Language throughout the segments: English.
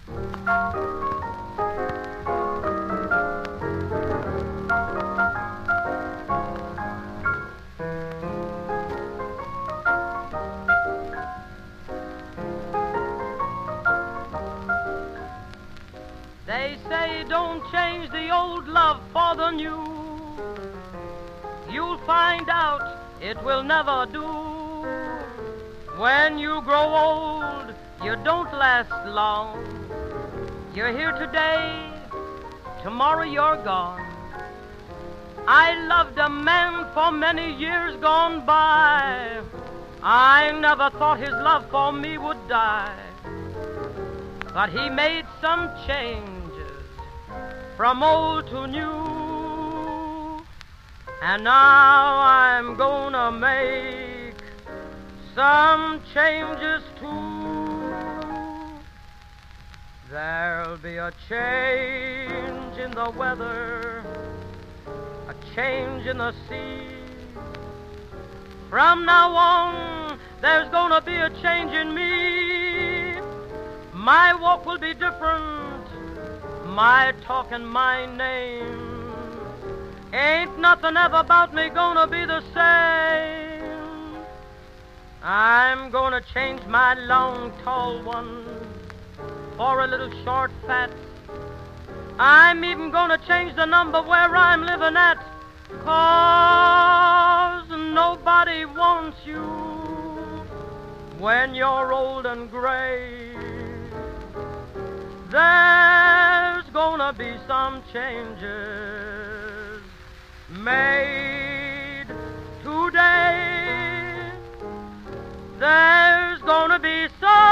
They say don't change the old love for the new. You'll find out it will never do. When you grow old, you don't last long. You're here today, tomorrow you're gone. I loved a man for many years gone by. I never thought his love for me would die. But he made some changes from old to new. And now I'm gonna make some changes too. There'll be a change in the weather, a change in the sea. From now on, there's gonna be a change in me. My walk will be different, my talk and my name. Ain't nothing ever about me gonna be the same. I'm gonna change my long, tall one for a little short, fat. I'm even gonna change the number where I'm living at, 'cause nobody wants you when you're old and gray. There's gonna be some changes made today. There's gonna be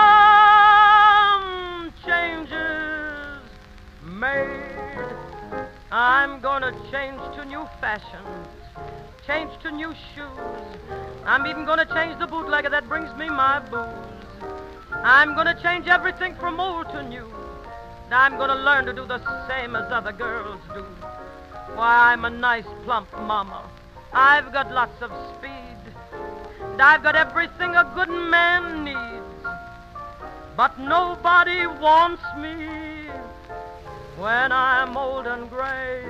some changes made. I'm gonna change to new fashions, change to new shoes. I'm even gonna change the bootlegger that brings me my booze. I'm gonna change everything from old to new. I'm gonna learn to do the same as other girls do. Why, I'm a nice, plump mama. I've got lots of speed. And I've got everything a good man needs. But nobody wants me when I'm old and gray.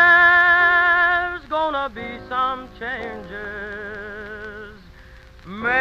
There's gonna be some changes made